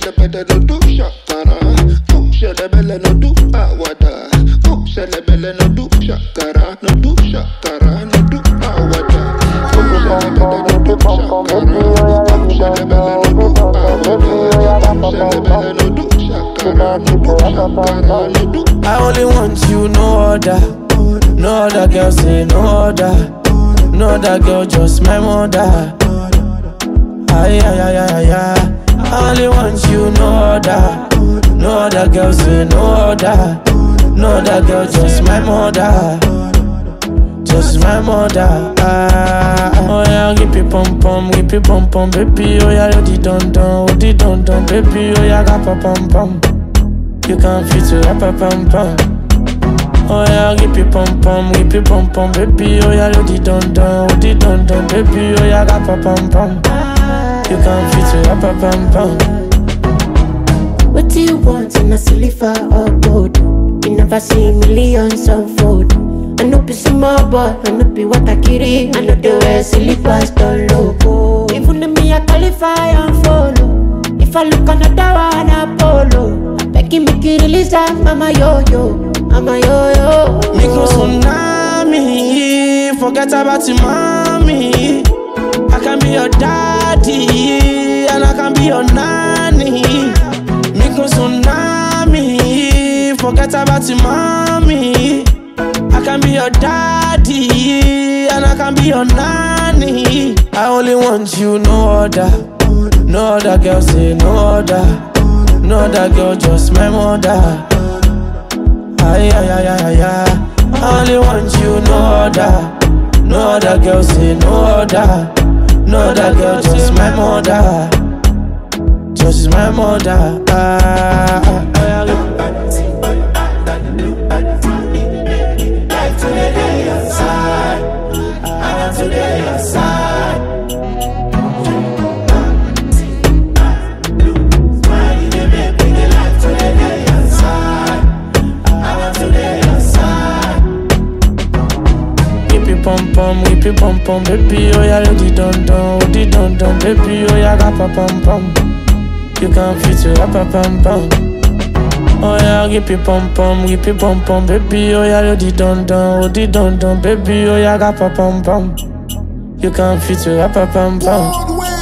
belle no do shakara. The belle no do awada. The belle no do shakara. No do shakara. No do awada. The belle no do shakara. The belle no do awada. The belle no do shakara. No do shakara. No do. I only want you, no other. No other girl say no other. No other girl, just my mother. Ay, ay, ay, ay, ay. I only want you, no other. No other girl say no other. No other girl, just my mother. Just my mother. Oh yeah, give me pom pom, baby. Oh yeah, you dun dun, baby. Oh yeah, ga pa pom pom. You can't fit to rap a pom pom. Oh yeah, give me pom pom, baby. Oh yeah, you dun dun, baby. Oh yeah, ga pa pom pom. You can't fit to rap a pom pom. What do you want in a silver or gold? You never see millions unfold. I know be small boy, I know be what I carry. I know the way silly pastor logo. Even if me I qualify and follow. If I look another one, Apollo. I beg you make you release that, mama yo yo, mama yo yo. Micro tsunami, forget about your mommy. I can be your daddy, and I can be your nanny. Micro tsunami, forget about your mommy. I can be your daddy, and I can be your nanny. I only want you, no other. No other girl say no other. No other girl, just my mother. Ay, ay, ay, ay, ay. I only want you, no other. No other girl say no other. No other girl, just my mother. Just my mother. Pom pom, baby, oh yeah, you dun dun, baby, oh yeah, ga pa pom pom. You can't fit to rap a pom pom. Oh yeah, give me pom pom, baby, oh yeah, you dun dun, baby, oh yeah, ga pa pom pom. You can't fit to rap a pom pom.